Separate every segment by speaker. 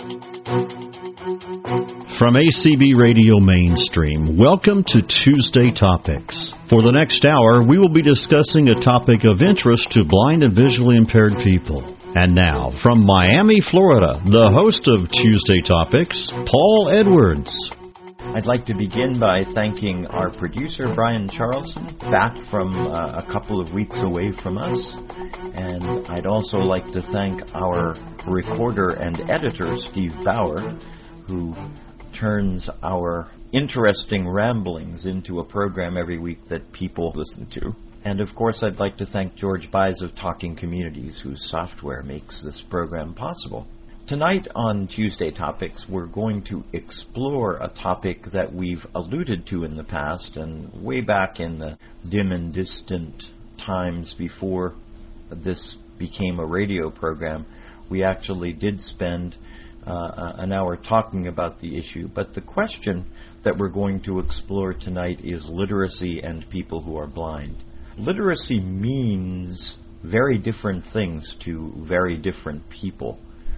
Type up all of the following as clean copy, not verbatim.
Speaker 1: From ACB Radio Mainstream, welcome to Tuesday Topics. For the next hour, we will be discussing a topic of interest to blind and visually impaired people. And now, from Miami, Florida, the host of Tuesday Topics, Paul Edwards.
Speaker 2: I'd like to begin by thanking our producer, Brian Charlson, back from a couple of weeks away from us. And I'd also like to thank our recorder and editor, Steve Bauer, who turns our interesting ramblings into a program every week that people listen to. And of course, I'd like to thank George Buys of Talking Communities, whose software makes this program possible. Tonight on Tuesday Topics, we're going to explore a topic that we've alluded to in the past, and way back in the dim and distant times before this became a radio program, we actually did spend an hour talking about the issue. But the question that we're going to explore tonight is literacy and people who are blind. Literacy means very different things to very different people.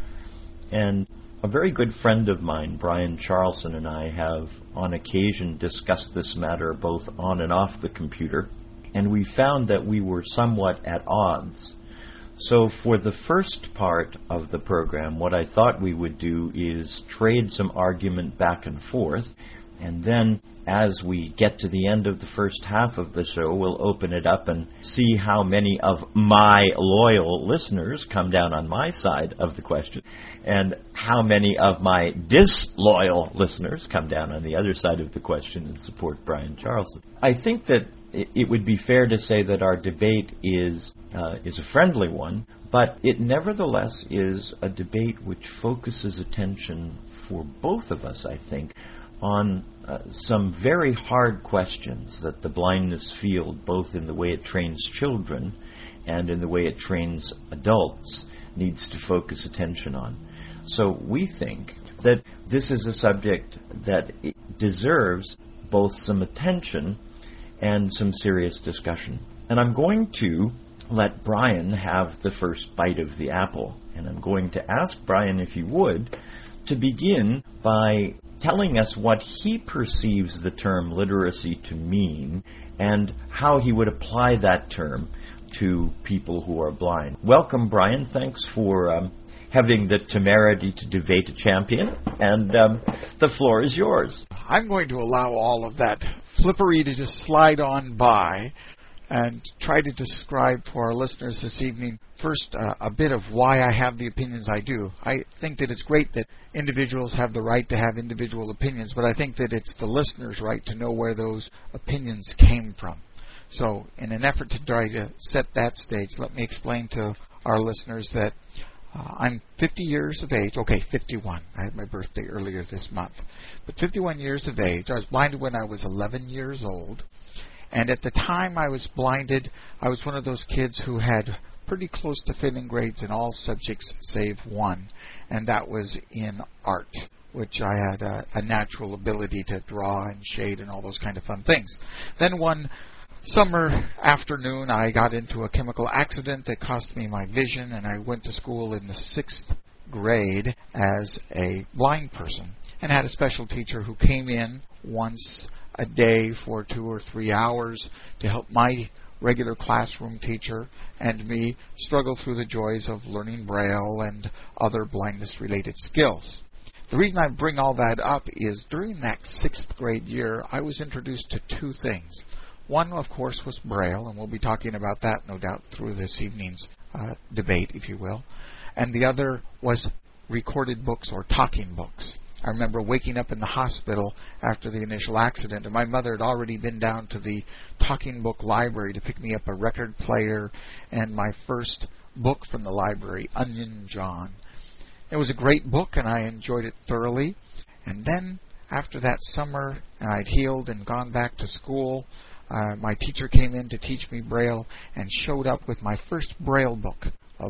Speaker 2: And a very good friend of mine, Brian Charlson, and I have on occasion discussed this matter both on and off the computer, and we found that we were somewhat at odds. So for the first part of the program, what I thought we would do is trade some argument back and forth, and then as we get to the end of the first half of the show, we'll open it up and see how many of my loyal listeners come down on my side of the question, and how many of my disloyal listeners come down on the other side of the question and support Brian Charlson. I think that it would be fair to say that our debate is a friendly one, but it nevertheless is a debate which focuses attention for both of us, I think, on some very hard questions that the blindness field, both in the way it trains children and in the way it trains adults, needs to focus attention on. So we think that this is a subject that deserves both some attention and some serious discussion. And I'm going to let Brian have the first bite of the apple. And I'm going to ask Brian, if he would, to begin by telling us what he perceives the term literacy to mean and how he would apply that term to people who are blind. Welcome, Brian. Thanks for having the temerity to debate a champion, and the floor is yours.
Speaker 3: I'm going to allow all of that flippery to just slide on by and try to describe for our listeners this evening first a bit of why I have the opinions I do. I think that it's great that individuals have the right to have individual opinions, but I think that it's the listener's right to know where those opinions came from. So in an effort to try to set that stage, let me explain to our listeners that I'm 50 years of age. Okay, 51. I had my birthday earlier this month. But 51 years of age. I was blinded when I was 11 years old. And at the time I was blinded, I was one of those kids who had pretty close to failing grades in all subjects save one. And that was in art, which I had a natural ability to draw and shade and all those kind of fun things. Then one summer afternoon, I got into a chemical accident that cost me my vision, and I went to school in the 6th grade as a blind person and had a special teacher who came in once a day for 2 or 3 hours to help my regular classroom teacher and me struggle through the joys of learning Braille and other blindness-related skills. The reason I bring all that up is during that 6th grade year, I was introduced to two things. One, of course, was Braille, and we'll be talking about that, no doubt, through this evening's debate, if you will. And the other was recorded books or talking books. I remember waking up in the hospital after the initial accident, and my mother had already been down to the talking book library to pick me up a record player and my first book from the library, Onion John. It was a great book, and I enjoyed it thoroughly. And then, after that summer, and I'd healed and gone back to school, my teacher came in to teach me Braille and showed up with my first Braille book,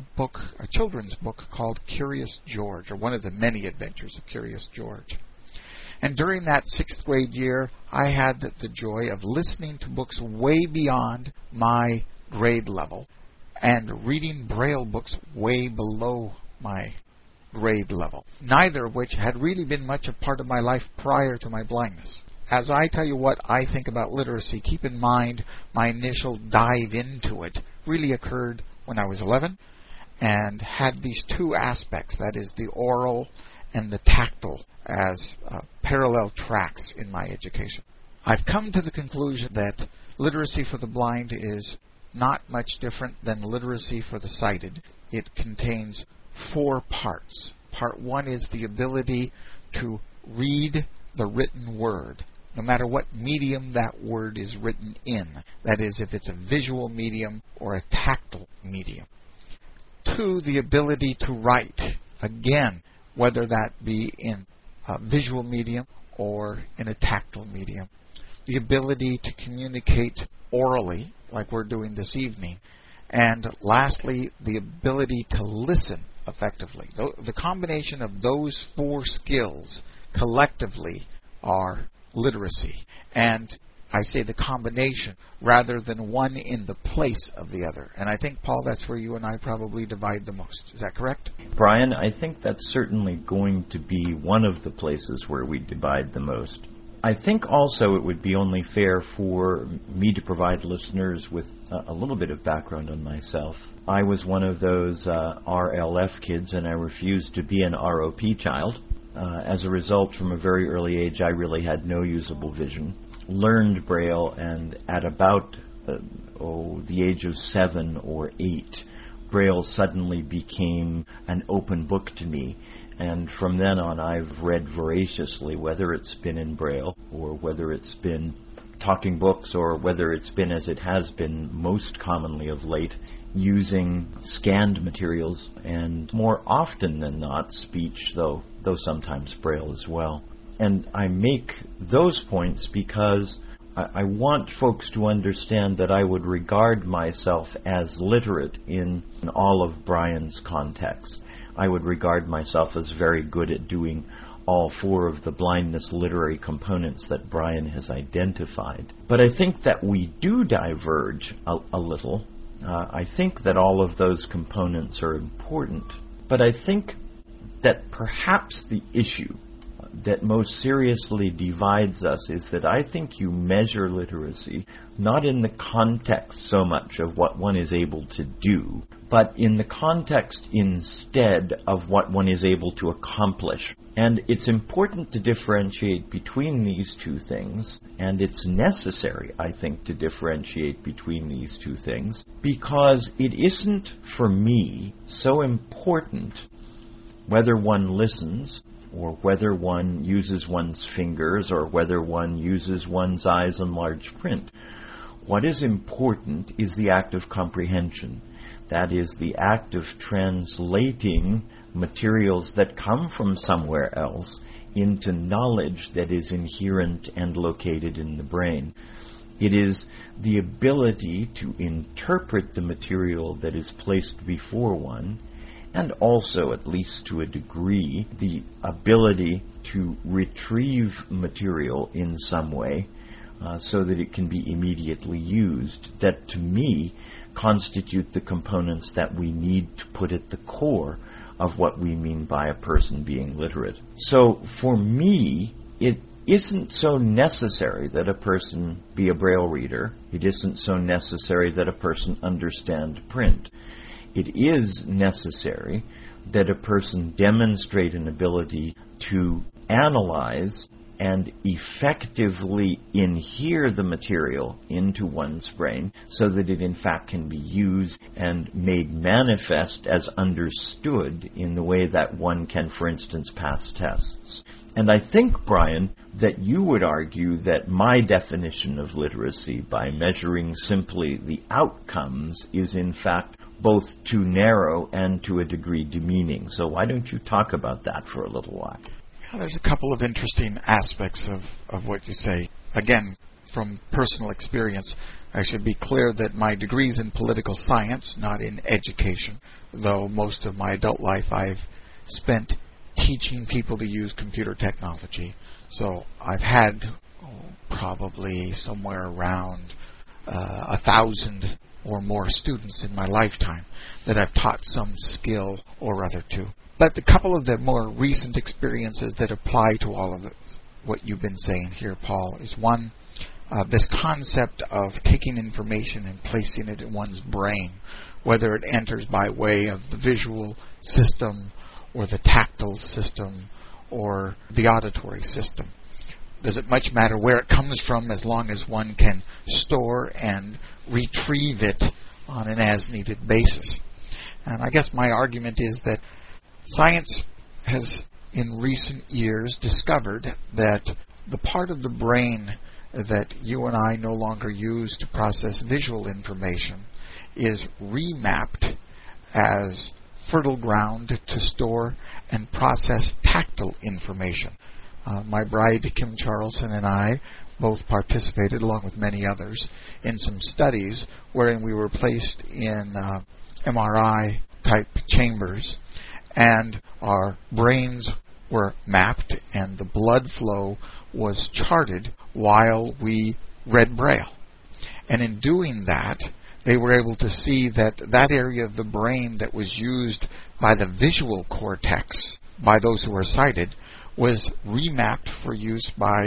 Speaker 3: a children's book called Curious George, or one of the many adventures of Curious George. And during that 6th grade year, I had the joy of listening to books way beyond my grade level and reading Braille books way below my grade level, neither of which had really been much a part of my life prior to my blindness. As I tell you what I think about literacy, keep in mind my initial dive into it really occurred when I was 11 and had these two aspects, that is the oral and the tactile, as parallel tracks in my education. I've come to the conclusion that literacy for the blind is not much different than literacy for the sighted. It contains 4 parts. Part 1 is the ability to read the written word, no matter what medium that word is written in. That is, if it's a visual medium or a tactile medium. 2, the ability to write. Again, whether that be in a visual medium or in a tactile medium. The ability to communicate orally, like we're doing this evening. And lastly, the ability to listen effectively. The combination of those 4 skills collectively are literacy. And I say the combination rather than one in the place of the other. And I think, Paul, that's where you and I probably divide the most. Is that correct?
Speaker 2: Brian, I think that's certainly going to be one of the places where we divide the most. I think also it would be only fair for me to provide listeners with a little bit of background on myself. I was one of those RLF kids, and I refused to be an ROP child. As a result, from a very early age, I really had no usable vision. Learned Braille, and at about the age of 7 or 8, Braille suddenly became an open book to me. And from then on, I've read voraciously, whether it's been in Braille or whether it's been talking books or whether it's been, as it has been most commonly of late, using scanned materials and more often than not speech, though sometimes Braille as well. And I make those points because I want folks to understand that I would regard myself as literate in all of Brian's contexts. I would regard myself as very good at doing all 4 of the blindness literary components that Brian has identified. But I think that we do diverge a little. I think that all of those components are important. But I think that perhaps the issue that most seriously divides us is that I think you measure literacy not in the context so much of what one is able to do, but in the context instead of what one is able to accomplish. And it's important to differentiate between these 2 things, and it's necessary, I think, to differentiate between these 2 things, because it isn't, for me, so important whether one listens or whether one uses one's fingers, or whether one uses one's eyes in large print. What is important is the act of comprehension. That is, the act of translating materials that come from somewhere else into knowledge that is inherent and located in the brain. It is the ability to interpret the material that is placed before one, and also, at least to a degree, the ability to retrieve material in some way so that it can be immediately used, that to me constitute the components that we need to put at the core of what we mean by a person being literate. So for me, it isn't so necessary that a person be a Braille reader. It isn't so necessary that a person understand print. It is necessary that a person demonstrate an ability to analyze and effectively inhere the material into one's brain so that it in fact can be used and made manifest as understood in the way that one can, for instance, pass tests. And I think, Brian, that you would argue that my definition of literacy by measuring simply the outcomes is in fact both too narrow and to a degree demeaning. So why don't you talk about that for a little while?
Speaker 3: There's a couple of interesting aspects of what you say. Again, from personal experience, I should be clear that my degree's in political science, not in education, though most of my adult life I've spent teaching people to use computer technology. So I've had probably somewhere around 1,000 or more students in my lifetime that I've taught some skill or other to. But a couple of the more recent experiences that apply to all of what you've been saying here, Paul, is one, this concept of taking information and placing it in one's brain, whether it enters by way of the visual system or the tactile system or the auditory system. Does it much matter where it comes from as long as one can store and retrieve it on an as-needed basis? And I guess my argument is that science has in recent years discovered that the part of the brain that you and I no longer use to process visual information is remapped as fertile ground to store and process tactile information. My bride, Kim Charlson, and I both participated, along with many others, in some studies wherein we were placed in MRI-type chambers, and our brains were mapped, and the blood flow was charted while we read Braille. And in doing that, they were able to see that that area of the brain that was used by the visual cortex, by those who were sighted, was remapped for use by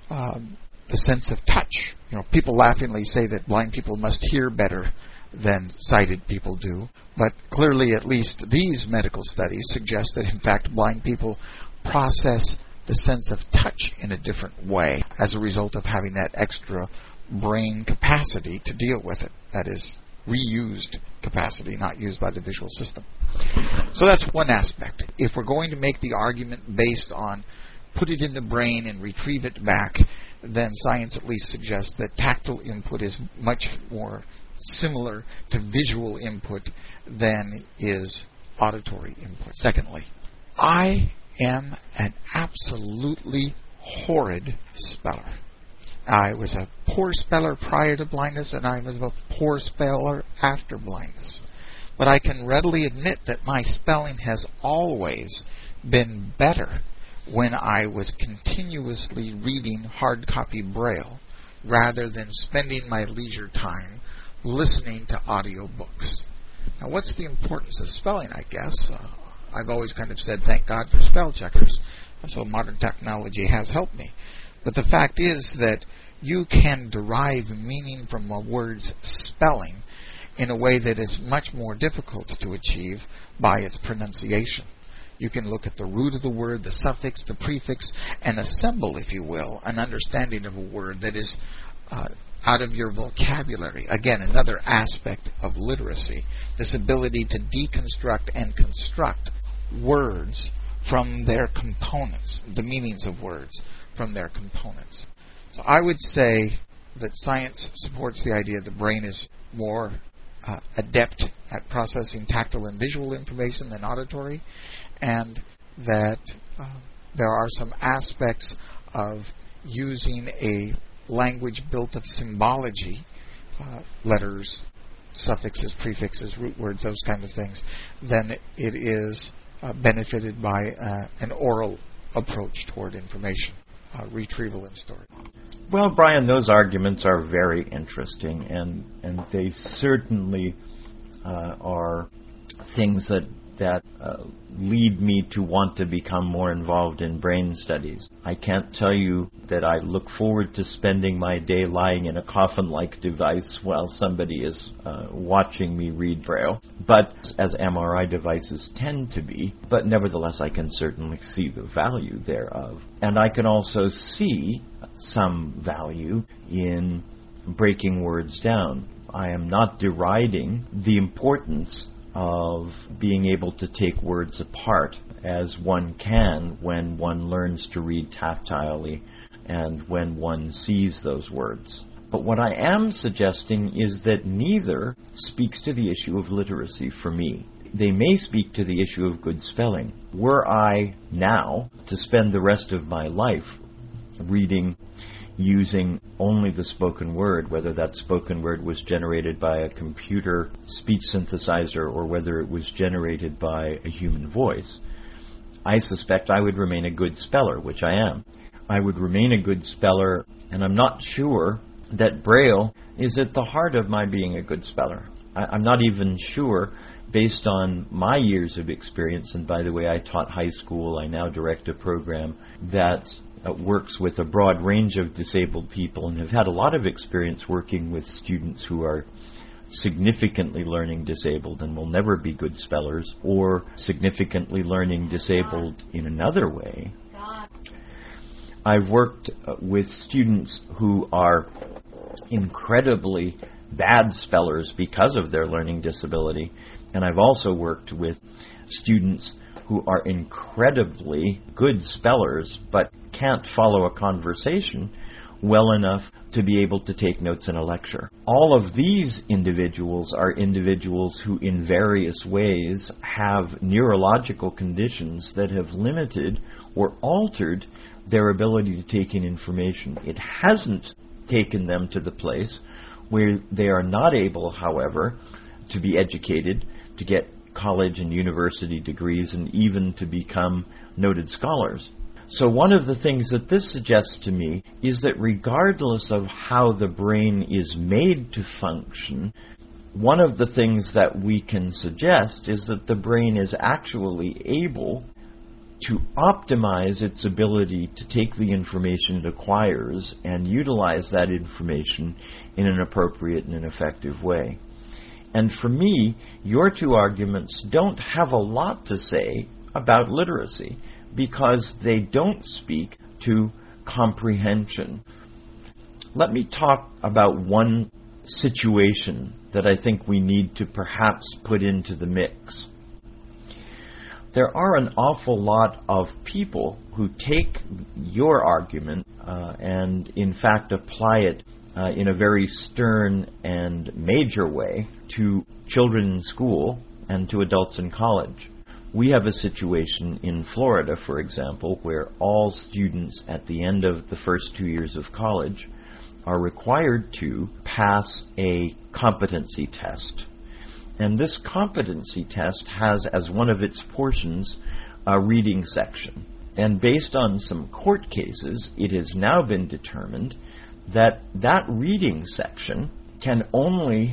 Speaker 3: the sense of touch. People laughingly say that blind people must hear better than sighted people do, but clearly at least these medical studies suggest that in fact blind people process the sense of touch in a different way as a result of having that extra brain capacity to deal with it. That is, reused capacity, not used by the visual system. So that's one aspect. If we're going to make the argument based on put it in the brain and retrieve it back, then science at least suggests that tactile input is much more similar to visual input than is auditory input. Secondly, I am an absolutely horrid speller. I was a poor speller prior to blindness, and I was a poor speller after blindness. But I can readily admit that my spelling has always been better when I was continuously reading hard copy Braille rather than spending my leisure time listening to audio books. Now, what's the importance of spelling, I guess? I've always kind of said, thank God for spell checkers. So modern technology has helped me. But the fact is that you can derive meaning from a word's spelling in a way that is much more difficult to achieve by its pronunciation. You can look at the root of the word, the suffix, the prefix, and assemble, if you will, an understanding of a word that is out of your vocabulary. Again, another aspect of literacy, this ability to deconstruct and construct words from their components, the meanings of words from their components. So I would say that science supports the idea the brain is more adept at processing tactile and visual information than auditory, and that there are some aspects of using a language built of symbology, letters, suffixes, prefixes, root words, those kind of things, then it is benefited by an oral approach toward information, retrieval and storage.
Speaker 2: Well, Brian, those arguments are very interesting, and they certainly are things that lead me to want to become more involved in brain studies. I can't tell you that I look forward to spending my day lying in a coffin-like device while somebody is watching me read Braille, but as MRI devices tend to be, but nevertheless I can certainly see the value thereof. And I can also see some value in breaking words down. I am not deriding the importance of being able to take words apart as one can when one learns to read tactilely and when one sees those words. But what I am suggesting is that neither speaks to the issue of literacy for me. They may speak to the issue of good spelling. Were I now to spend the rest of my life reading using only the spoken word, whether that spoken word was generated by a computer speech synthesizer or whether it was generated by a human voice, I suspect I would remain a good speller, which I am. I would remain a good speller, and I'm not sure that Braille is at the heart of my being a good speller. I'm not even sure based on my years of experience, and by the way, I taught high school, I now direct a program that works with a broad range of disabled people and have had a lot of experience working with students who are significantly learning disabled and will never be good spellers, or significantly learning disabled in another way. I've worked with students who are incredibly bad spellers because of their learning disability, and I've also worked with students who are incredibly good spellers but can't follow a conversation well enough to be able to take notes in a lecture. All of these individuals are individuals who in various ways have neurological conditions that have limited or altered their ability to take in information. It hasn't taken them to the place where they are not able, however, to be educated, to get college and university degrees, and even to become noted scholars. So one of the things that this suggests to me is that regardless of how the brain is made to function, one of the things that we can suggest is that the brain is actually able to optimize its ability to take the information it acquires and utilize that information in an appropriate and an effective way. And for me, your two arguments don't have a lot to say about literacy, because they don't speak to comprehension. Let me talk about one situation that I think we need to perhaps put into the mix. There are an awful lot of people who take your argument and in fact apply it in a very stern and major way to children in school and to adults in college. We have a situation in Florida, for example, where all students at the end of the first 2 years of college are required to pass a competency test. And this competency test has as one of its portions a reading section. And based on some court cases, it has now been determined that that reading section can only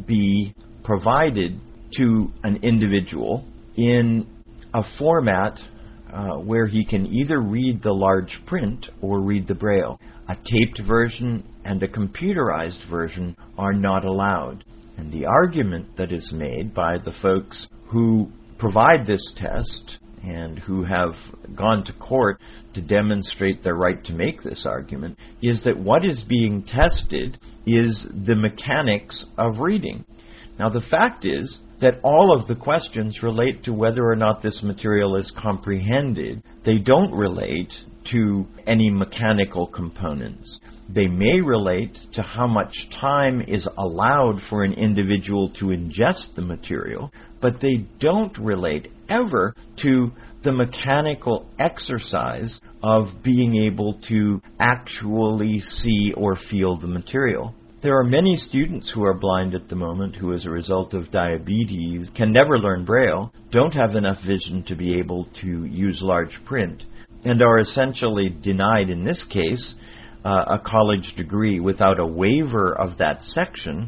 Speaker 2: be provided to an individual in a format where he can either read the large print or read the Braille. A taped version and a computerized version are not allowed. And the argument that is made by the folks who provide this test and who have gone to court to demonstrate their right to make this argument is that what is being tested is the mechanics of reading. Now, the fact is that all of the questions relate to whether or not this material is comprehended. They don't relate to any mechanical components. They may relate to how much time is allowed for an individual to ingest the material, but they don't relate ever to the mechanical exercise of being able to actually see or feel the material. There are many students who are blind at the moment who, as a result of diabetes, can never learn Braille, don't have enough vision to be able to use large print, and are essentially denied, in this case, a college degree without a waiver of that section,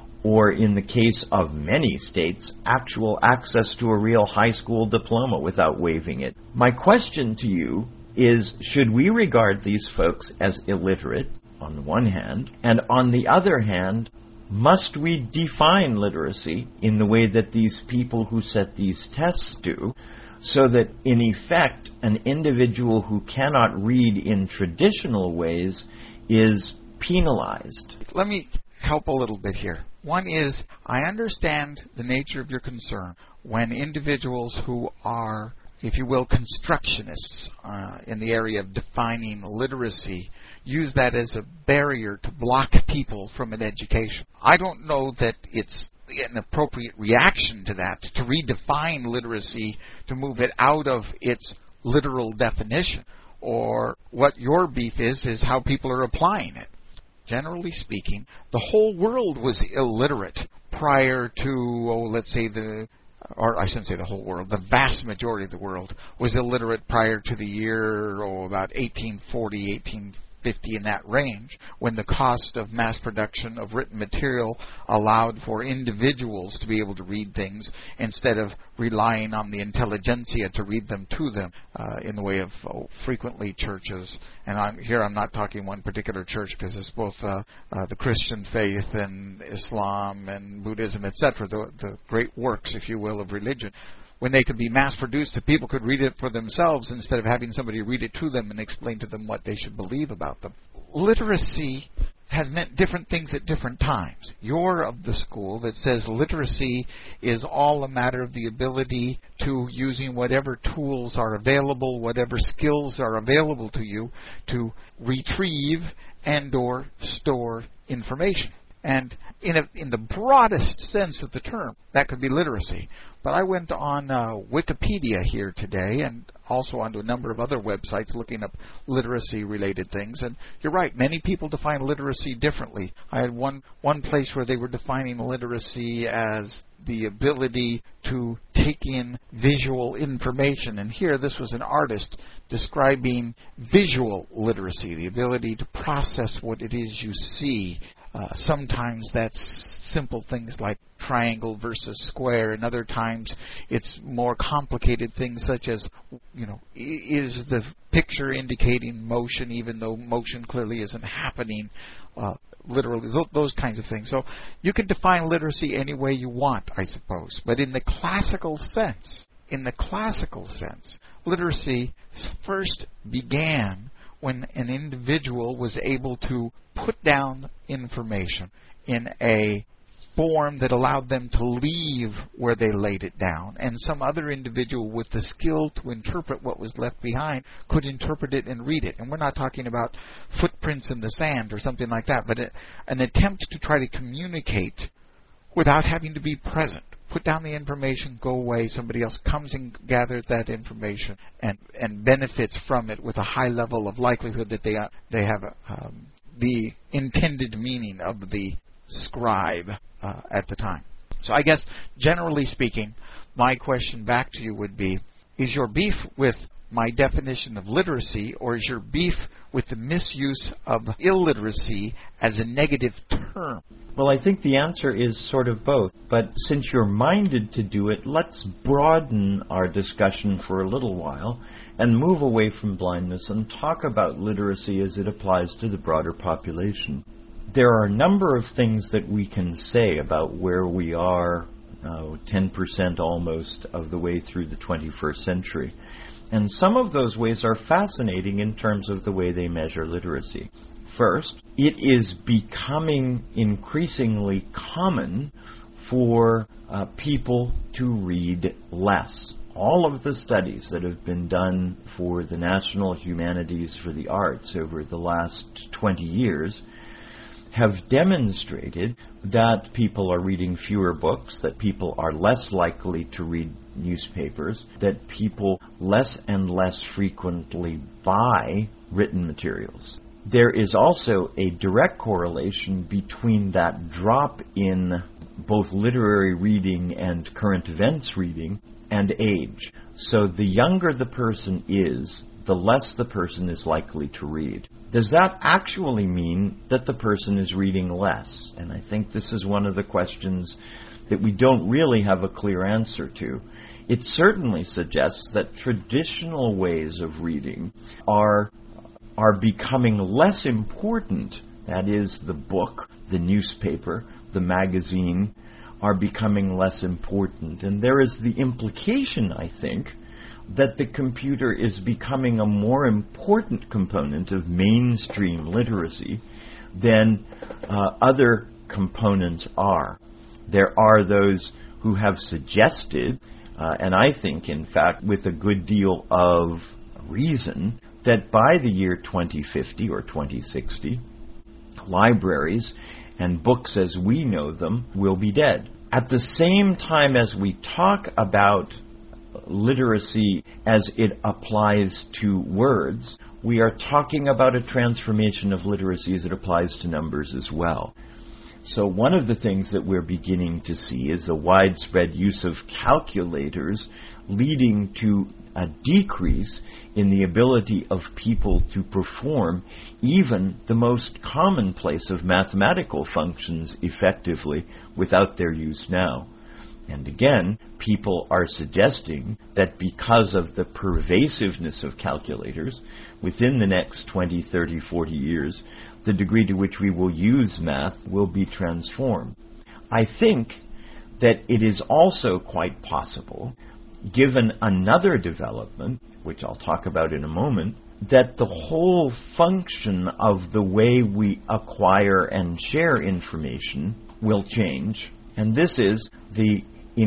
Speaker 2: or in the case of many states, actual access to a real high school diploma without waiving it. My question to you is, should we regard these folks as illiterate, on the one hand, and on the other hand, must we define literacy in the way that these people who set these tests do, so that, in effect, an individual who cannot read in traditional ways is penalized?
Speaker 3: Let me help a little bit here. One is, I understand the nature of your concern when individuals who are, if you will, constructionists in the area of defining literacy use that as a barrier to block people from an education. I don't know that it's an appropriate reaction to that, to redefine literacy, to move it out of its literal definition. Or what your beef is how people are applying it. Generally speaking, the whole world was illiterate prior to, let's say the whole world, the vast majority of the world was illiterate prior to the year, about 1840, 1850. 50, in that range, when the cost of mass production of written material allowed for individuals to be able to read things instead of relying on the intelligentsia to read them to them, in the way of frequently churches. And I'm not talking one particular church, because it's both the Christian faith and Islam and Buddhism, etc., the great works, if you will, of religion. When they could be mass-produced, that people could read it for themselves instead of having somebody read it to them and explain to them what they should believe about them. Literacy has meant different things at different times. You're of the school that says literacy is all a matter of the ability to, using whatever tools are available, whatever skills are available to you, to retrieve and or store information. And in the broadest sense of the term, that could be literacy. But I went on Wikipedia here today, and also onto a number of other websites looking up literacy-related things. And you're right, many people define literacy differently. I had one place where they were defining literacy as the ability to take in visual information. And here, this was an artist describing visual literacy, the ability to process what it is you see. Sometimes that's simple things like triangle versus square, and other times it's more complicated things such as, is the picture indicating motion even though motion clearly isn't happening, literally, those kinds of things. So you can define literacy any way you want, I suppose. But in the classical sense, literacy first began when an individual was able to put down information in a form that allowed them to leave where they laid it down, and some other individual with the skill to interpret what was left behind could interpret it and read it. And we're not talking about footprints in the sand or something like that, but an attempt to try to communicate without having to be present. Put down the information, go away, somebody else comes and gathers that information and benefits from it with a high level of likelihood that they have the intended meaning of the scribe at the time. So I guess, generally speaking, my question back to you would be, is your beef with my definition of literacy, or is your beef with the misuse of illiteracy as a negative term?
Speaker 2: Well, I think the answer is sort of both. But since you're minded to do it, let's broaden our discussion for a little while and move away from blindness and talk about literacy as it applies to the broader population. There are a number of things that we can say about where we are 10% almost of the way through the 21st century. And some of those ways are fascinating in terms of the way they measure literacy. First, it is becoming increasingly common for people to read less. All of the studies that have been done for the national humanities, for the arts over the last 20 years have demonstrated that people are reading fewer books, that people are less likely to read newspapers, that people less and less frequently buy written materials. There is also a direct correlation between that drop in both literary reading and current events reading and age. So the younger the person is, the less the person is likely to read. Does that actually mean that the person is reading less? And I think this is one of the questions that we don't really have a clear answer to. It certainly suggests that traditional ways of reading are becoming less important. That is, the book, the newspaper, the magazine are becoming less important. And there is the implication, I think, that the computer is becoming a more important component of mainstream literacy than other components are. There are those who have suggested, and I think, in fact, with a good deal of reason, that by the year 2050 or 2060, libraries and books as we know them will be dead. At the same time as we talk about literacy as it applies to words, we are talking about a transformation of literacy as it applies to numbers as well. So one of the things that we're beginning to see is the widespread use of calculators leading to a decrease in the ability of people to perform even the most commonplace of mathematical functions effectively without their use now. And again, people are suggesting that because of the pervasiveness of calculators, within the next 20, 30, 40 years, the degree to which we will use math will be transformed. I think that it is also quite possible, given another development, which I'll talk about in a moment, that the whole function of the way we acquire and share information will change. And this is the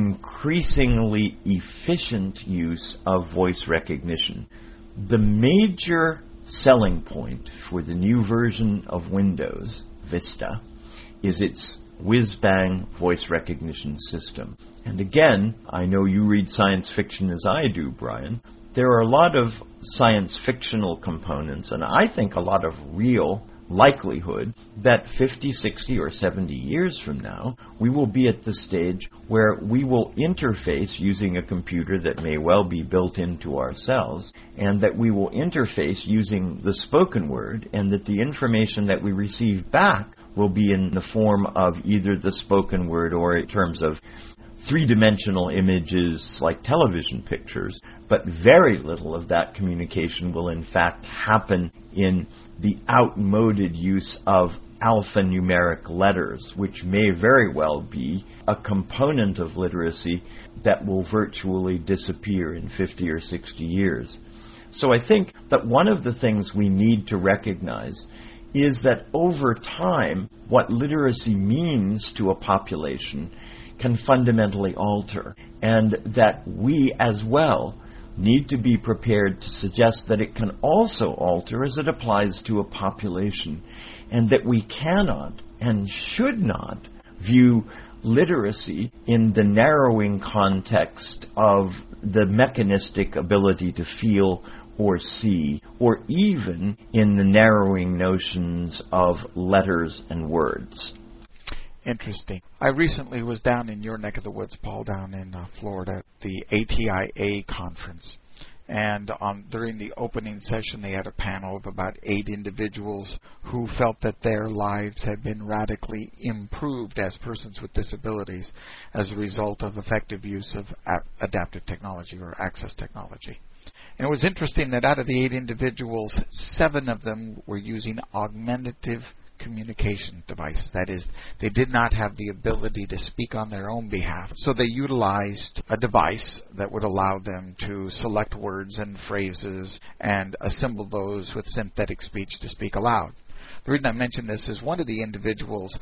Speaker 2: increasingly efficient use of voice recognition. The major selling point for the new version of Windows, Vista, is its whiz-bang voice recognition system. And again, I know you read science fiction as I do, Brian. There are a lot of science fictional components, and I think a lot of real likelihood that 50, 60, or 70 years from now, we will be at the stage where we will interface using a computer that may well be built into ourselves, and that we will interface using the spoken word, and that the information that we receive back will be in the form of either the spoken word or in terms of three-dimensional images like television pictures, but very little of that communication will in fact happen in the outmoded use of alphanumeric letters, which may very well be a component of literacy that will virtually disappear in 50 or 60 years. So I think that one of the things we need to recognize is that over time, what literacy means to a population can fundamentally alter, and that we as well need to be prepared to suggest that it can also alter as it applies to a population, and that we cannot and should not view literacy in the narrowing context of the mechanistic ability to feel or see, or even in the narrowing notions of letters and words.
Speaker 3: Interesting. I recently was down in your neck of the woods, Paul, down in Florida, at the ATIA conference. And during the opening session, they had a panel of about 8 individuals who felt that their lives had been radically improved as persons with disabilities as a result of effective use of adaptive technology or access technology. And it was interesting that out of the 8 individuals, 7 of them were using augmentative communication device. That is, they did not have the ability to speak on their own behalf. So they utilized a device that would allow them to select words and phrases and assemble those with synthetic speech to speak aloud. The reason I mention this is one of the individuals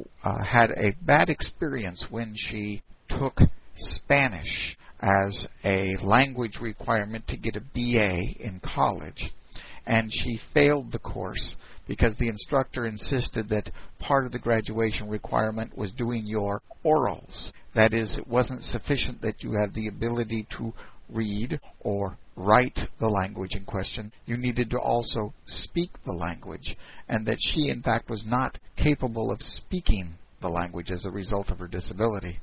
Speaker 3: had a bad experience when she took Spanish as a language requirement to get a BA in college. And she failed the course because the instructor insisted that part of the graduation requirement was doing your orals. That is, it wasn't sufficient that you had the ability to read or write the language in question. You needed to also speak the language, and that she, in fact, was not capable of speaking the language as a result of her disability.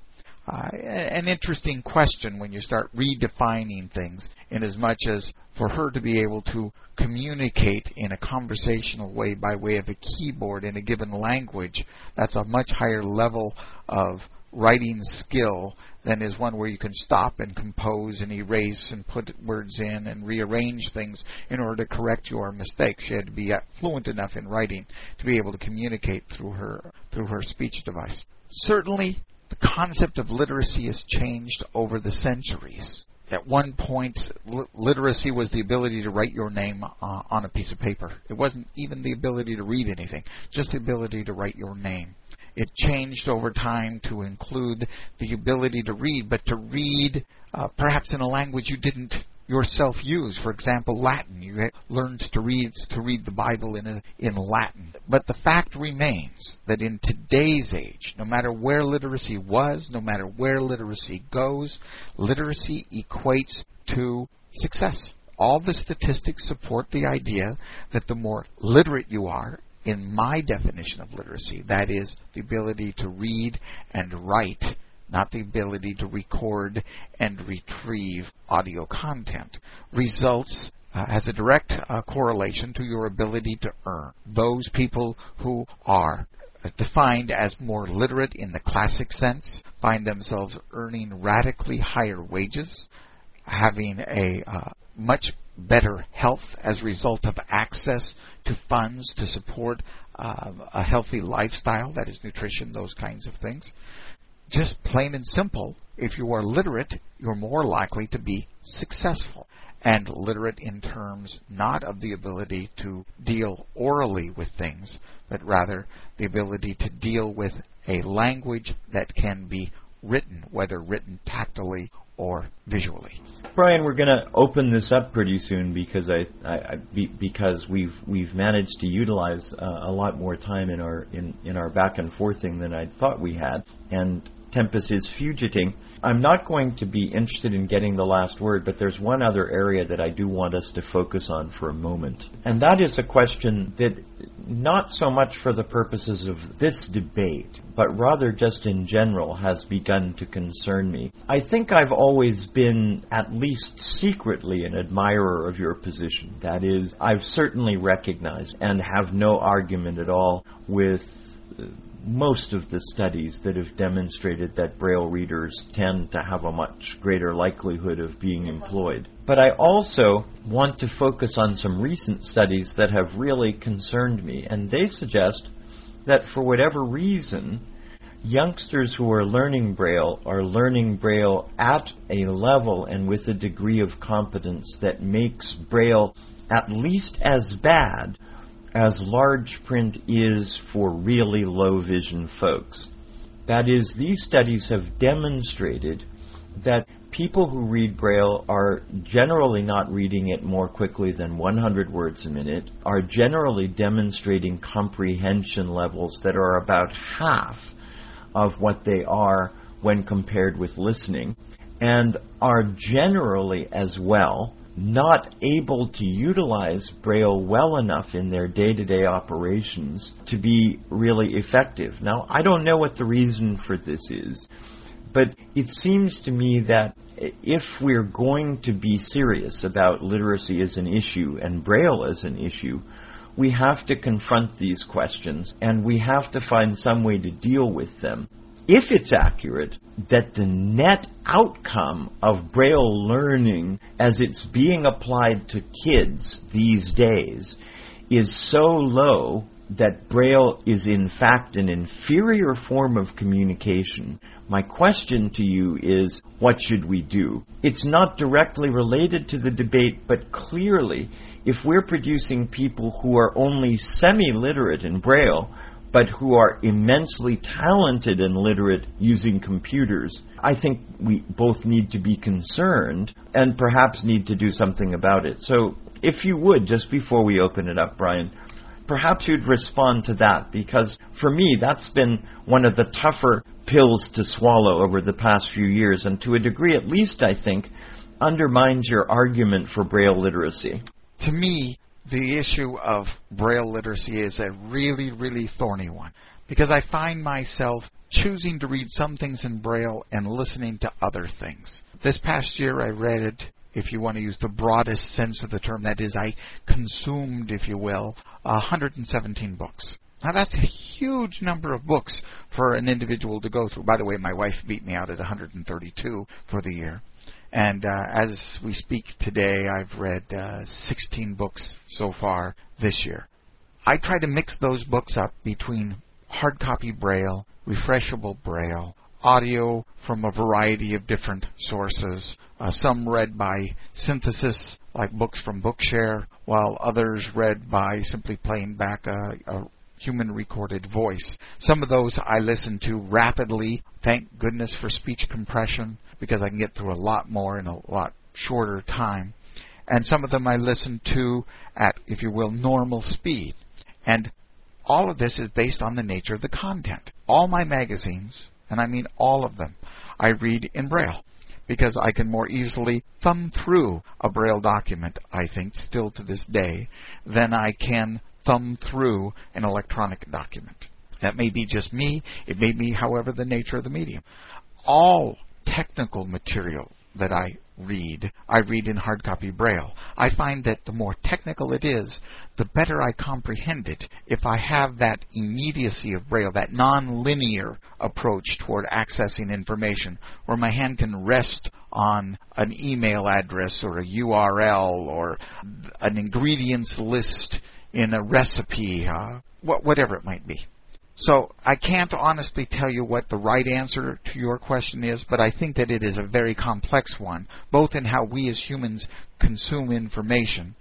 Speaker 3: An interesting question when you start redefining things, in as much as for her to be able to communicate in a conversational way by way of a keyboard in a given language, that's a much higher level of writing skill than is one where you can stop and compose and erase and put words in and rearrange things in order to correct your mistakes. She had to be fluent enough in writing to be able to communicate through her speech device. Certainly, the concept of literacy has changed over the centuries. At one point, literacy was the ability to write your name on a piece of paper. It wasn't even the ability to read anything, just the ability to write your name. It changed over time to include the ability to read, but to read perhaps in a language you didn't yourself use. For example, Latin. You had learned to read the Bible in Latin. But the fact remains that in today's age, no matter where literacy was, no matter where literacy goes, literacy equates to success. All the statistics support the idea that the more literate you are, in my definition of literacy, that is, the ability to read and write not the ability to record and retrieve audio content. Results has a direct correlation to your ability to earn. Those people who are defined as more literate in the classic sense find themselves earning radically higher wages, having a much better health as a result of access to funds to support a healthy lifestyle, that is nutrition, those kinds of things. Just plain and simple, if you are literate, you're more likely to be successful. And literate in terms not of the ability to deal orally with things, but rather the ability to deal with a language that can be written, whether written tactily or visually.
Speaker 2: Brian, we're going to open this up pretty soon because because we've managed to utilize a lot more time in our back and forthing than I thought we had, and Tempus is fugiting. I'm not going to be interested in getting the last word, but there's one other area that I do want us to focus on for a moment. And that is a question that, not so much for the purposes of this debate, but rather just in general, has begun to concern me. I think I've always been, at least secretly, an admirer of your position. That is, I've certainly recognized and have no argument at all with most of the studies that have demonstrated that Braille readers tend to have a much greater likelihood of being employed. But I also want to focus on some recent studies that have really concerned me, and they suggest that for whatever reason, youngsters who are learning Braille at a level and with a degree of competence that makes Braille at least as bad as large print is for really low vision folks. That is, these studies have demonstrated that people who read Braille are generally not reading it more quickly than 100 words a minute, are generally demonstrating comprehension levels that are about half of what they are when compared with listening, and are generally as well not able to utilize Braille well enough in their day-to-day operations to be really effective. Now, I don't know what the reason for this is, but it seems to me that if we're going to be serious about literacy as an issue and Braille as an issue, we have to confront these questions, and we have to find some way to deal with them. If it's accurate that the net outcome of Braille learning as it's being applied to kids these days is so low that Braille is in fact an inferior form of communication, my question to you is, what should we do? It's not directly related to the debate, but clearly, if we're producing people who are only semi-literate in Braille, but who are immensely talented and literate using computers, I think we both need to be concerned and perhaps need to do something about it. So if you would, just before we open it up, Brian, perhaps you'd respond to that, because for me that's been one of the tougher pills to swallow over the past few years, and to a degree at least, I think, undermines your argument for Braille literacy.
Speaker 3: To me, the issue of Braille literacy is a really, really thorny one, because I find myself choosing to read some things in Braille and listening to other things. This past year I read, if you want to use the broadest sense of the term, that is, I consumed, if you will, 117 books. Now that's a huge number of books for an individual to go through. By the way, my wife beat me out at 132 for the year. And as we speak today, I've read 16 books so far this year. I try to mix those books up between hard copy Braille, refreshable Braille, audio from a variety of different sources, some read by synthesis, like books from Bookshare, while others read by simply playing back a human recorded voice. Some of those I listen to rapidly, thank goodness for speech compression, because I can get through a lot more in a lot shorter time. And some of them I listen to at, if you will, normal speed. And all of this is based on the nature of the content. All my magazines, and I mean all of them, I read in Braille, because I can more easily thumb through a Braille document, I think, still to this day, than I can thumb through an electronic document. That may be just me. It may be, however, the nature of the medium. all technical material that I read in hard copy Braille. I find that the more technical it is, the better I comprehend it if I have that immediacy of Braille, that non-linear approach toward accessing information, where my hand can rest on an email address or a URL or an ingredients list in a recipe, whatever it might be. So I can't honestly tell you what the right answer to your question is, but I think that it is a very complex one, both in how we as humans consume information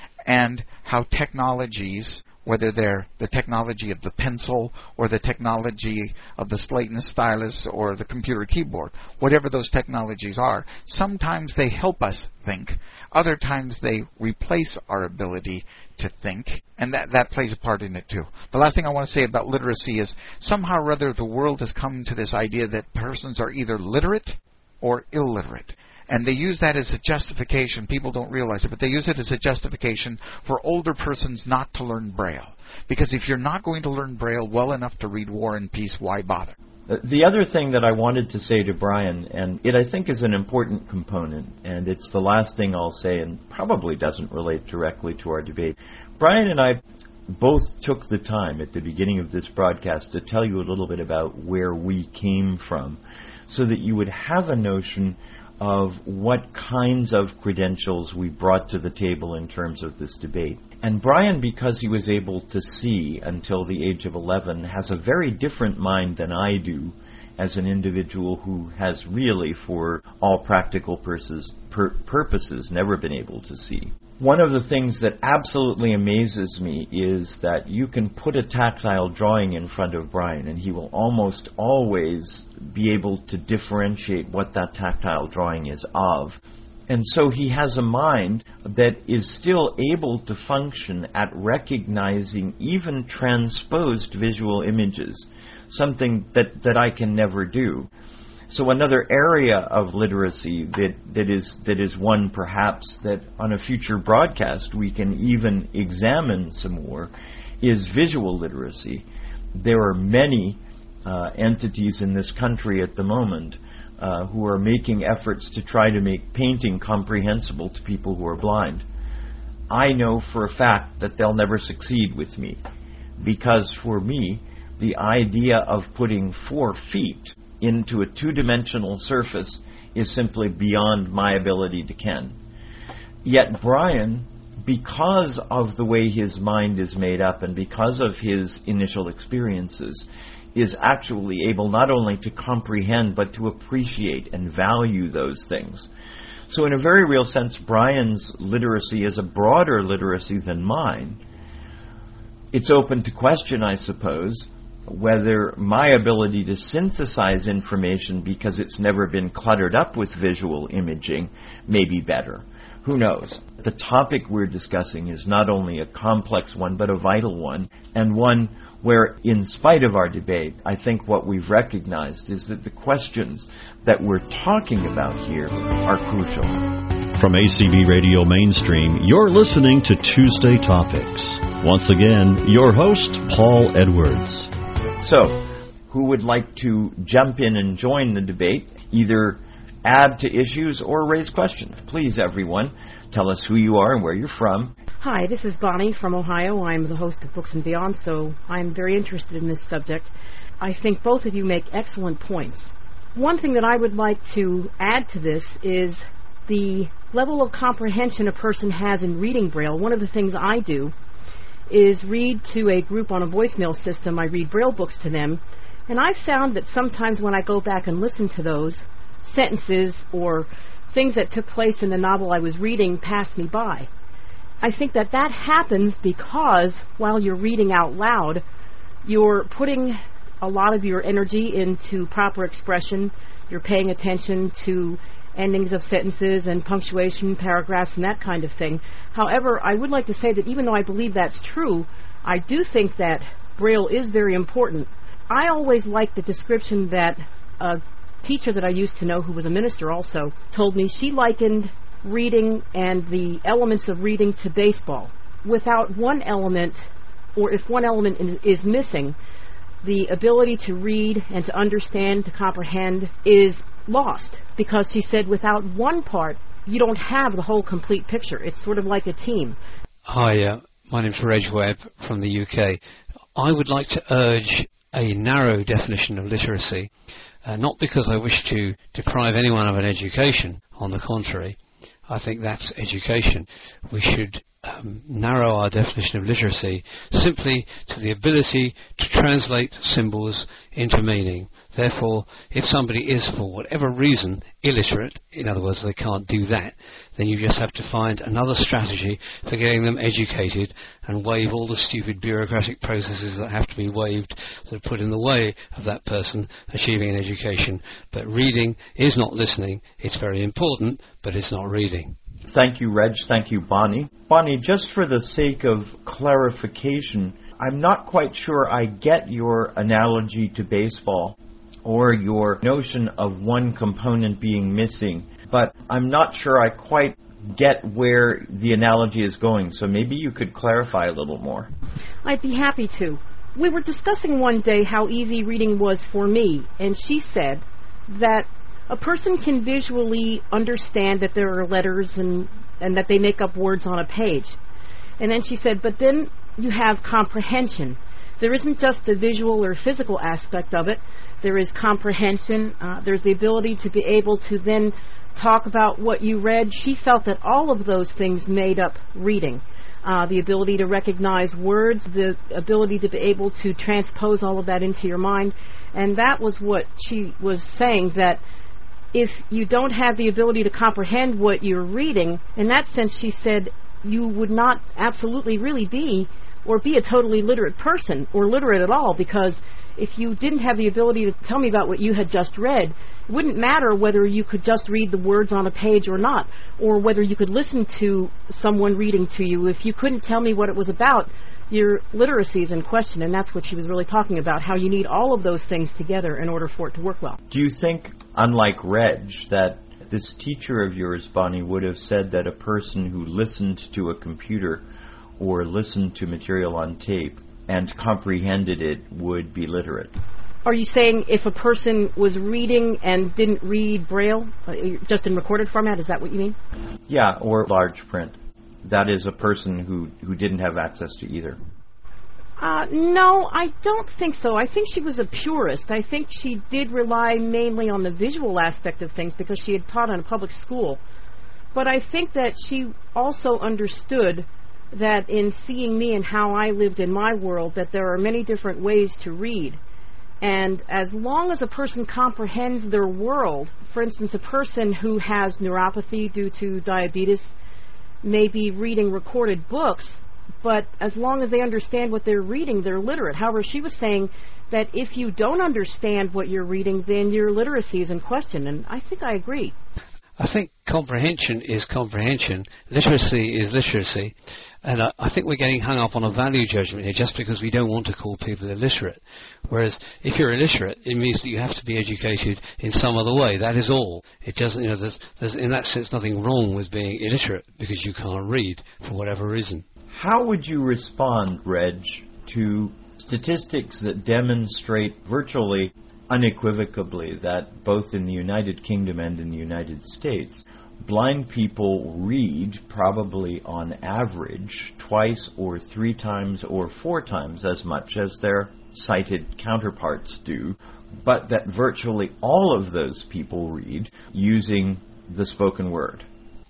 Speaker 3: and how technologies, whether they're the technology of the pencil or the technology of the slate and stylus or the computer keyboard, whatever those technologies are, sometimes they help us think, other times they replace our ability to think, and that plays a part in it too. The last thing I want to say about literacy is somehow or other the world has come to this idea that persons are either literate or illiterate. And they use that as a justification. People don't realize it, but they use it as a justification for older persons not to learn Braille. Because if you're not going to learn Braille well enough to read War and Peace, why bother?
Speaker 2: The other thing that I wanted to say to Brian, and it I think is an important component, and it's the last thing I'll say and probably doesn't relate directly to our debate. Brian and I both took the time at the beginning of this broadcast to tell you a little bit about where we came from, so that you would have a notion of what kinds of credentials we brought to the table in terms of this debate. And Brian, because he was able to see until the age of 11, has a very different mind than I do as an individual who has really, for all practical purposes, never been able to see. One of the things that absolutely amazes me is that you can put a tactile drawing in front of Brian and he will almost always be able to differentiate what that tactile drawing is of. And so he has a mind that is still able to function at recognizing even transposed visual images, something that I can never do. So another area of literacy that is one perhaps that on a future broadcast we can even examine some more is visual literacy. There are many entities in this country at the moment who are making efforts to try to make painting comprehensible to people who are blind. I know for a fact that they'll never succeed with me, because for me, the idea of putting 4 feet into a 2-dimensional surface is simply beyond my ability to ken. Yet Brian, because of the way his mind is made up and because of his initial experiences, is actually able not only to comprehend but to appreciate and value those things. So in a very real sense, Brian's literacy is a broader literacy than mine. It's open to question, I suppose, whether my ability to synthesize information because it's never been cluttered up with visual imaging may be better. Who knows? The topic we're discussing is not only a complex one, but a vital one, and one where, in spite of our debate, I think what we've recognized is that the questions that we're talking about here are crucial.
Speaker 1: From ACB Radio Mainstream, you're listening to Tuesday Topics. Once again, your host, Paul Edwards.
Speaker 2: So, who would like to jump in and join the debate, either add to issues or raise questions? Please, everyone, tell us who you are and where you're from.
Speaker 4: Hi, this is Bonnie from Ohio. I'm the host of Books and Beyond, so I'm very interested in this subject. I think both of you make excellent points. One thing that I would like to add to this is the level of comprehension a person has in reading Braille. One of the things I do is read to a group on a voicemail system. I read Braille books to them, and I've found that sometimes when I go back and listen to those, sentences or things that took place in the novel I was reading pass me by. I think that happens because while you're reading out loud, you're putting a lot of your energy into proper expression. You're paying attention to endings of sentences and punctuation, paragraphs, and that kind of thing. However, I would like to say that even though I believe that's true, I do think that Braille is very important. I always liked the description that a teacher that I used to know, who was a minister also, told me. She likened reading and the elements of reading to baseball. Without one element, or if one element is missing, the ability to read and to understand, to comprehend, is lost. Because she said without one part, you don't have the whole complete picture. It's sort of like a team.
Speaker 5: Hi, my name's Reg Webb from the UK. I would like to urge a narrow definition of literacy, not because I wish to deprive anyone of an education. On the contrary, I think that's education. We should narrow our definition of literacy simply to the ability to translate symbols into meaning. Therefore, if somebody is, for whatever reason, illiterate, in other words, they can't do that, then you just have to find another strategy for getting them educated and waive all the stupid bureaucratic processes that have to be waived that are put in the way of that person achieving an education. But reading is not listening. It's very important, but it's not reading.
Speaker 2: Thank you, Reg. Thank you, Bonnie. Bonnie, just for the sake of clarification, I'm not quite sure I get your analogy to baseball or your notion of one component being missing, but I'm not sure I quite get where the analogy is going, so maybe you could clarify a little more.
Speaker 4: I'd be happy to. We were discussing one day how easy reading was for me, and she said that a person can visually understand that there are letters and that they make up words on a page. And then she said, but then you have comprehension. There isn't just the visual or physical aspect of it. There is comprehension. There's the ability to be able to then talk about what you read. She felt that all of those things made up reading. The ability to recognize words, the ability to be able to transpose all of that into your mind. And that was what she was saying, that if you don't have the ability to comprehend what you're reading, in that sense, she said, you would not absolutely really be a totally literate person or literate at all, because if you didn't have the ability to tell me about what you had just read, it wouldn't matter whether you could just read the words on a page or not, or whether you could listen to someone reading to you. If you couldn't tell me what it was about, your literacy is in question, and that's what she was really talking about, how you need all of those things together in order for it to work well.
Speaker 2: Do you think, unlike Reg, that this teacher of yours, Bonnie, would have said that a person who listened to a computer or listened to material on tape and comprehended it would be literate?
Speaker 4: Are you saying if a person was reading and didn't read Braille, just in recorded format, is that what you mean?
Speaker 2: Yeah, or large print. That is a person who didn't have access to either.
Speaker 4: No, I don't think so. I think she was a purist. I think she did rely mainly on the visual aspect of things because she had taught in a public school. But I think that she also understood that in seeing me and how I lived in my world, that there are many different ways to read. And as long as a person comprehends their world, for instance, a person who has neuropathy due to diabetes may be reading recorded books, but as long as they understand what they're reading, they're literate. However, she was saying that if you don't understand what you're reading, then your literacy is in question, and I think I agree.
Speaker 5: I think comprehension is comprehension, literacy is literacy, and I think we're getting hung up on a value judgment here just because we don't want to call people illiterate. Whereas if you're illiterate, it means that you have to be educated in some other way. That is all. It doesn't, there's in that sense nothing wrong with being illiterate because you can't read for whatever reason.
Speaker 2: How would you respond, Reg, to statistics that demonstrate virtually unequivocally that both in the United Kingdom and in the United States, blind people read probably on average twice or 3 times or 4 times as much as their sighted counterparts do, but that virtually all of those people read using the spoken word?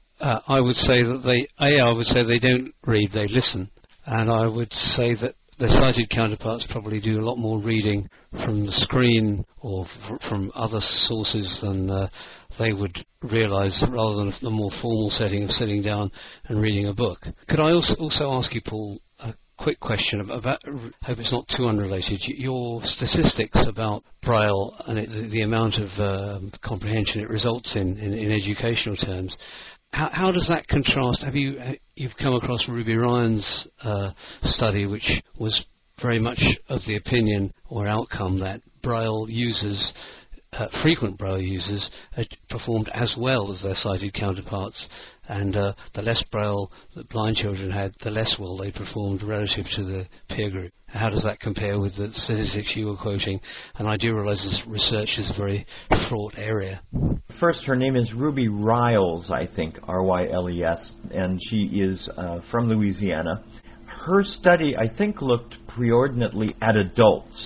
Speaker 5: I would say that I would say they don't read, they listen. And I would say that their sighted counterparts probably do a lot more reading from the screen or from other sources than they would realize, rather than the more formal setting of sitting down and reading a book. Could I also ask you, Paul, a quick question about, hope it's not too unrelated, your statistics about Braille and the amount of comprehension it results in educational terms. How does that contrast? You've come across Ruby Ryan's study, which was very much of the opinion or outcome that Braille users frequent Braille users performed as well as their sighted counterparts, and the less Braille that blind children had, the less well they performed relative to the peer group. How does that compare with the statistics you were quoting? And I do realize this research is a very fraught area.
Speaker 2: First, her name is Ruby Riles, I think, Ryles, and she is from Louisiana. Her study, I think, looked preordinately at adults,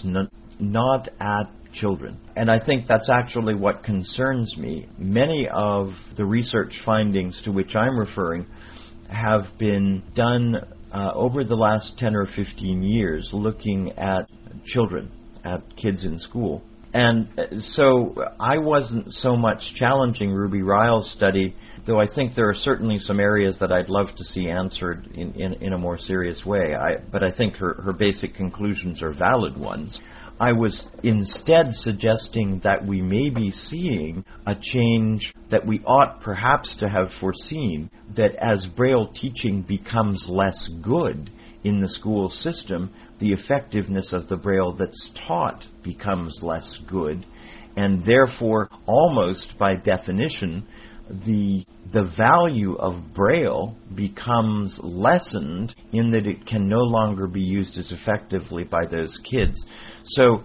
Speaker 2: not at children. And I think that's actually what concerns me. Many of the research findings to which I'm referring have been done over the last 10 or 15 years looking at children, at kids in school. And so I wasn't so much challenging Ruby Riles' study, though I think there are certainly some areas that I'd love to see answered in a more serious way. But I think her basic conclusions are valid ones. I was instead suggesting that we may be seeing a change that we ought perhaps to have foreseen, that as Braille teaching becomes less good in the school system, the effectiveness of the Braille that's taught becomes less good, and therefore, almost by definition, the value of Braille becomes lessened in that it can no longer be used as effectively by those kids. So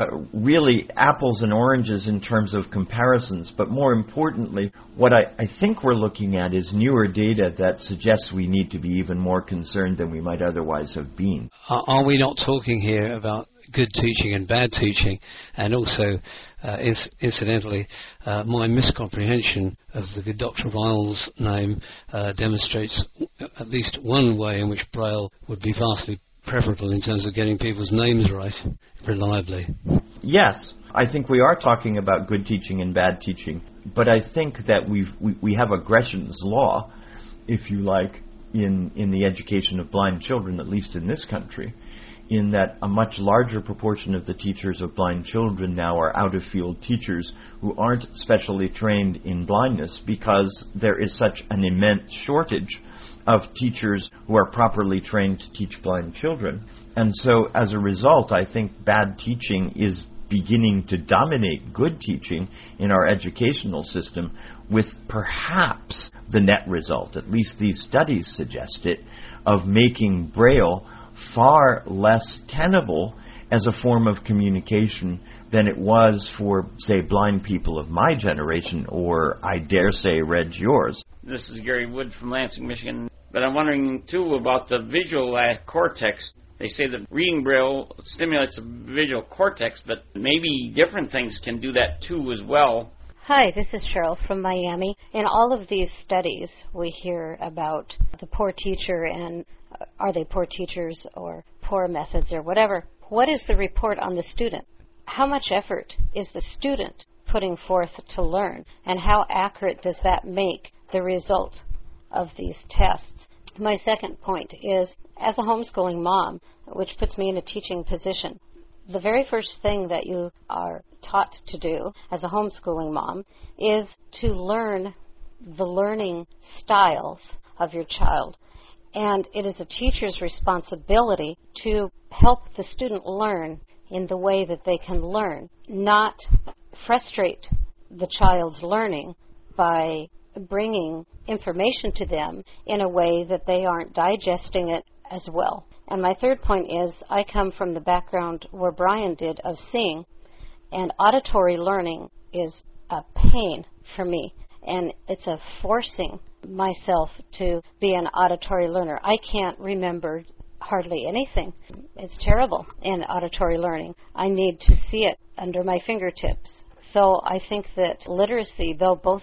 Speaker 2: really apples and oranges in terms of comparisons, but more importantly, what I think we're looking at is newer data that suggests we need to be even more concerned than we might otherwise have been.
Speaker 5: Are we not talking here about good teaching and bad teaching? And also, incidentally, my miscomprehension of the Dr. Riles' name demonstrates at least one way in which Braille would be vastly preferable in terms of getting people's names right reliably.
Speaker 2: Yes, I think we are talking about good teaching and bad teaching, but I think that we have aggression's law, if you like, in the education of blind children, at least in this country, in that a much larger proportion of the teachers of blind children now are out-of-field teachers who aren't specially trained in blindness because there is such an immense shortage of teachers who are properly trained to teach blind children. And so, as a result, I think bad teaching is beginning to dominate good teaching in our educational system, with perhaps the net result, at least these studies suggest it, of making Braille far less tenable as a form of communication than it was for, say, blind people of my generation, or I dare say, Reg, yours.
Speaker 6: This is Gary Wood from Lansing, Michigan. But I'm wondering, too, about the visual cortex. They say that reading Braille stimulates the visual cortex, but maybe different things can do that, too, as well.
Speaker 7: Hi, this is Cheryl from Miami. In all of these studies, we hear about the poor teacher and are they poor teachers or poor methods or whatever. What is the report on the student? How much effort is the student putting forth to learn? And how accurate does that make the result of these tests? My second point is, as a homeschooling mom, which puts me in a teaching position, the very first thing that you are taught to do as a homeschooling mom is to learn the learning styles of your child. And it is a teacher's responsibility to help the student learn in the way that they can learn, not frustrate the child's learning by bringing information to them in a way that they aren't digesting it as well. And my third point is, I come from the background where Brian did of seeing, and auditory learning is a pain for me, and it's a forcing myself to be an auditory learner. I can't remember hardly anything. It's terrible in auditory learning. I need to see it under my fingertips. So I think that literacy, though both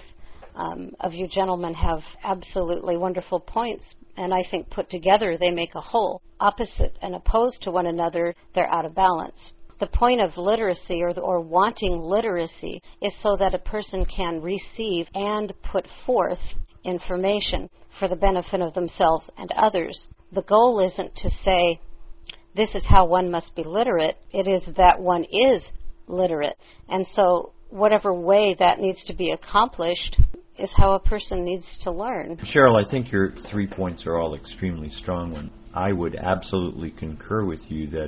Speaker 7: of you gentlemen have absolutely wonderful points, and I think put together they make a whole. Opposite and opposed to one another, they're out of balance. The point of literacy or wanting literacy is so that a person can receive and put forth information for the benefit of themselves and others. The goal isn't to say, this is how one must be literate. It is that one is literate. And so whatever way that needs to be accomplished is how a person needs to learn.
Speaker 2: Cheryl, I think your 3 points are all extremely strong ones. I would absolutely concur with you that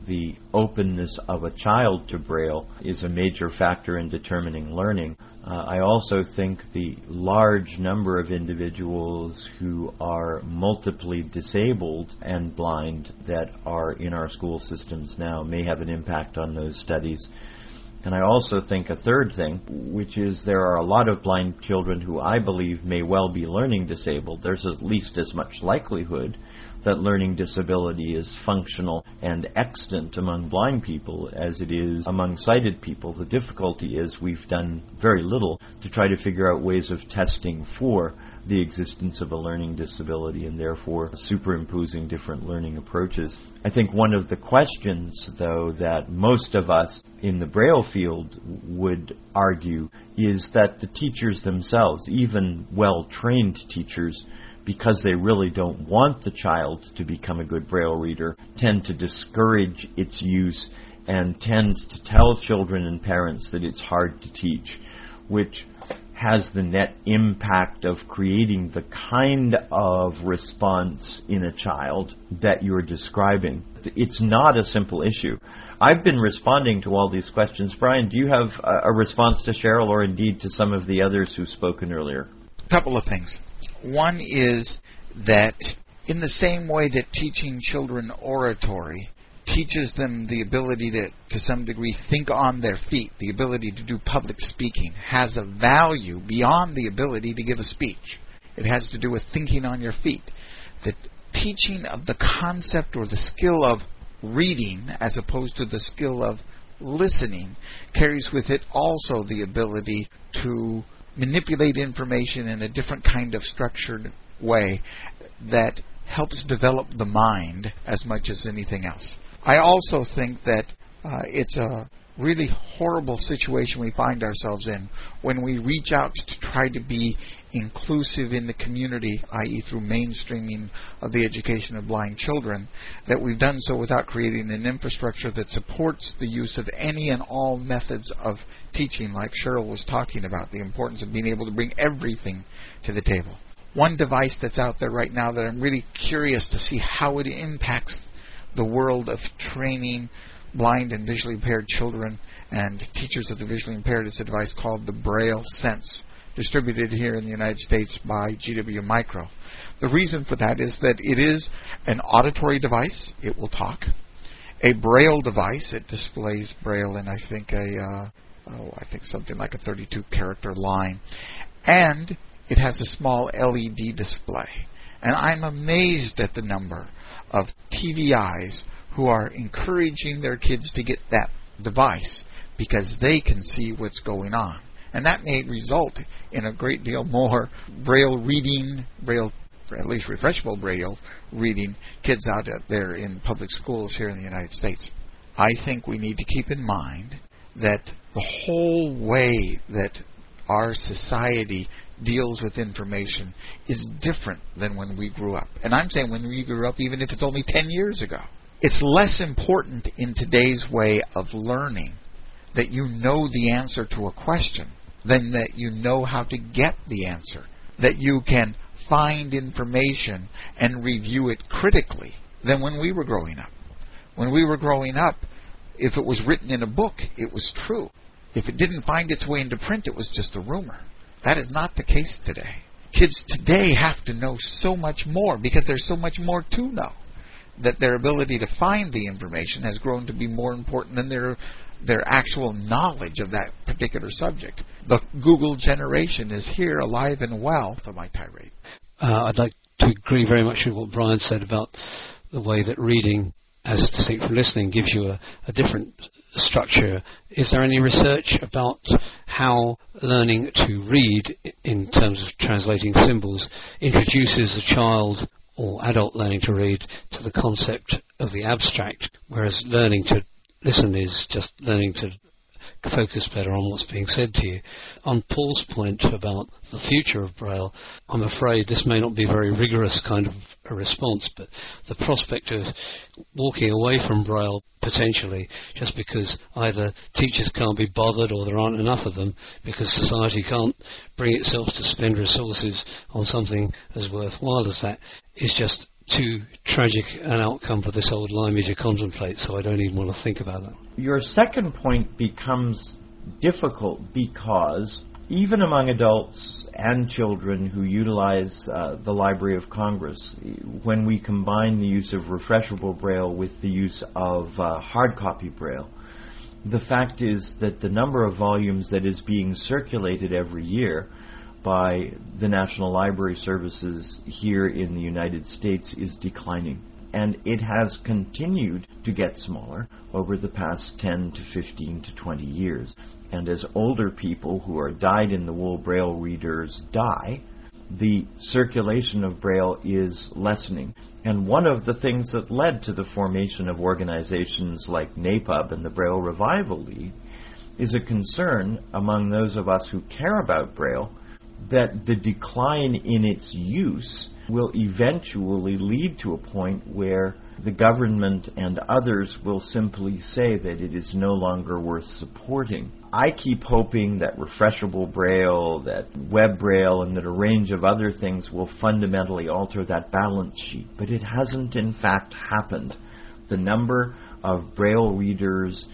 Speaker 2: the openness of a child to Braille is a major factor in determining learning. I also think the large number of individuals who are multiply disabled and blind that are in our school systems now may have an impact on those studies. And I also think a third thing, which is there are a lot of blind children who I believe may well be learning disabled. There's at least as much likelihood that learning disability is functional and extant among blind people as it is among sighted people. The difficulty is we've done very little to try to figure out ways of testing for the existence of a learning disability and therefore superimposing different learning approaches. I think one of the questions, though, that most of us in the Braille field would argue is that the teachers themselves, even well-trained teachers, because they really don't want the child to become a good Braille reader, tend to discourage its use and tend to tell children and parents that it's hard to teach, which has the net impact of creating the kind of response in a child that you're describing. It's not a simple issue. I've been responding to all these questions. Brian, do you have a response to Cheryl or indeed to some of the others who've spoken earlier?
Speaker 3: A couple of things. One is that in the same way that teaching children oratory teaches them the ability to some degree, think on their feet, the ability to do public speaking, has a value beyond the ability to give a speech. It has to do with thinking on your feet. The teaching of the concept or the skill of reading as opposed to the skill of listening carries with it also the ability to manipulate information in a different kind of structured way that helps develop the mind as much as anything else. I also think that it's a really horrible situation we find ourselves in when we reach out to try to be inclusive in the community, i.e. through mainstreaming of the education of blind children, that we've done so without creating an infrastructure that supports the use of any and all methods of teaching, like Cheryl was talking about, the importance of being able to bring everything to the table. One device that's out there right now that I'm really curious to see how it impacts the world of training blind and visually impaired children and teachers of the visually impaired is a device called the Braille Sense, distributed here in the United States by GW Micro. The reason for that is that it is an auditory device. It will talk. A Braille device. It displays Braille in, I think, something like a 32-character line. And it has a small LED display. And I'm amazed at the number of TVIs who are encouraging their kids to get that device because they can see what's going on. And that may result in a great deal more Braille reading, at least refreshable Braille reading kids out there in public schools here in the United States. I think we need to keep in mind that the whole way that our society deals with information is different than when we grew up. And I'm saying when we grew up, even if it's only 10 years ago. It's less important in today's way of learning that you know the answer to a question than that you know how to get the answer, that you can find information and review it critically than when we were growing up. When we were growing up, if it was written in a book, it was true. If it didn't find its way into print, it was just a rumor. That is not the case today. Kids today have to know so much more because there's so much more to know, that their ability to find the information has grown to be more important than their actual knowledge of that particular subject. The Google generation is here, alive and well, for my tirade.
Speaker 5: I'd like to agree very much with what Brian said about the way that reading, as distinct from listening, gives you a different structure. Is there any research about how learning to read, in terms of translating symbols, introduces a child or adult learning to read to the concept of the abstract, whereas learning to listen is just learning to focus better on what's being said to you? On Paul's point about the future of Braille, I'm afraid this may not be a very rigorous kind of a response, but the prospect of walking away from Braille potentially just because either teachers can't be bothered or there aren't enough of them because society can't bring itself to spend resources on something as worthwhile as that is just too tragic an outcome for this old limey to contemplate, so I don't even want to think about that.
Speaker 2: Your second point becomes difficult because even among adults and children who utilize the Library of Congress, when we combine the use of refreshable Braille with the use of hard copy Braille, the fact is that the number of volumes that is being circulated every year by the National Library Services here in the United States is declining. And it has continued to get smaller over the past 10 to 15 to 20 years. And as older people who are dyed-in-the-wool Braille readers die, the circulation of Braille is lessening. And one of the things that led to the formation of organizations like NAPUB and the Braille Revival League is a concern among those of us who care about Braille that the decline in its use will eventually lead to a point where the government and others will simply say that it is no longer worth supporting. I keep hoping that refreshable Braille, that web Braille, and that a range of other things will fundamentally alter that balance sheet, but it hasn't in fact happened. The number of Braille readers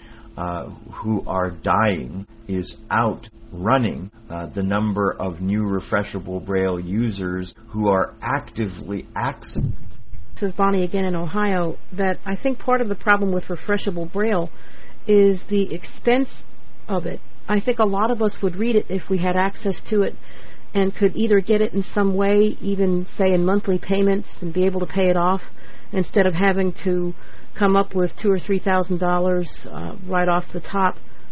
Speaker 2: who are dying is outrunning the number of new refreshable Braille users who are actively accessing.
Speaker 4: This is Bonnie again in Ohio, that I think part of the problem with refreshable Braille is the expense of it. I think a lot of us would read it if we had access to it and could either get it in some way, even say in monthly payments, and be able to pay it off instead of having to come up with $2,000 or $3,000 right off the top.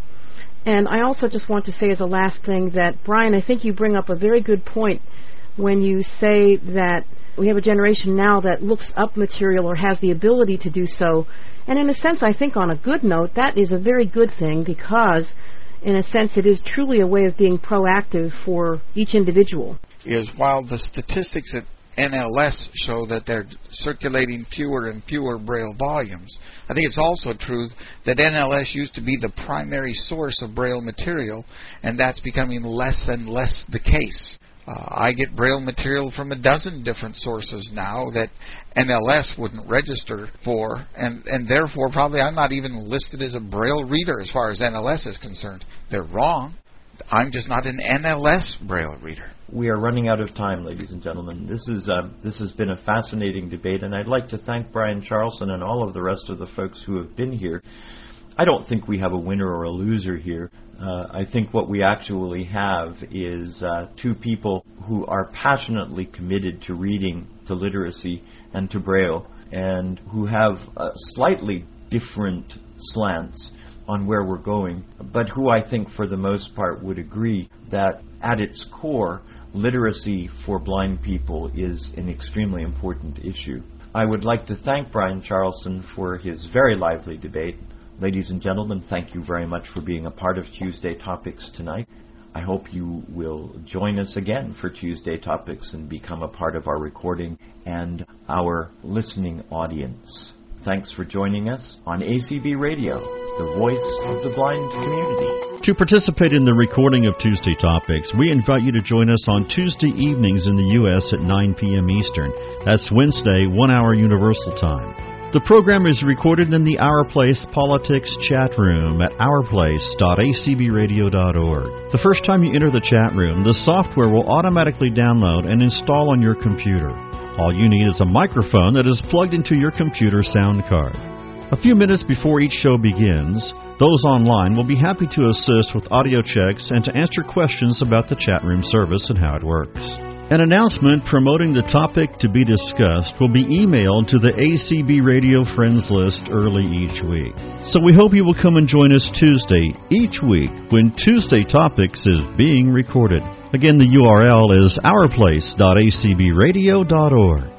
Speaker 4: And I also just want to say as a last thing that, Brian, I think you bring up a very good point when you say that we have a generation now that looks up material or has the ability to do so. And in a sense, I think on a good note, that is a very good thing because, in a sense, it is truly a way of being proactive for each individual.
Speaker 3: Is while the statistics at NLS show that they're circulating fewer and fewer Braille volumes, I think it's also true that NLS used to be the primary source of Braille material, and that's becoming less and less the case. I get Braille material from a dozen different sources now that NLS wouldn't register for, and therefore probably I'm not even listed as a Braille reader as far as NLS is concerned. They're wrong. I'm just not an NLS Braille reader.
Speaker 2: We are running out of time, ladies and gentlemen. This has been a fascinating debate, and I'd like to thank Brian Charlson and all of the rest of the folks who have been here. I don't think we have a winner or a loser here. I think what we actually have is two people who are passionately committed to reading, to literacy, and to Braille, and who have slightly different slants on where we're going, but who I think for the most part would agree that at its core, literacy for blind people is an extremely important issue. I would like to thank Brian Charlson for his very lively debate. Ladies and gentlemen, thank you very much for being a part of Tuesday Topics tonight. I hope you will join us again for Tuesday Topics and become a part of our recording and our listening audience. Thanks for joining us on ACB Radio, the voice of the blind community.
Speaker 1: To participate in the recording of Tuesday Topics, we invite you to join us on Tuesday evenings in the U.S. at 9 p.m. Eastern. That's Wednesday, 1 hour Universal Time. The program is recorded in the Our Place Politics chat room at ourplace.acbradio.org. The first time you enter the chat room, the software will automatically download and install on your computer. All you need is a microphone that is plugged into your computer sound card. A few minutes before each show begins, those online will be happy to assist with audio checks and to answer questions about the chat room service and how it works. An announcement promoting the topic to be discussed will be emailed to the ACB Radio Friends list early each week. So we hope you will come and join us Tuesday each week when Tuesday Topics is being recorded. Again, the URL is ourplace.acbradio.org.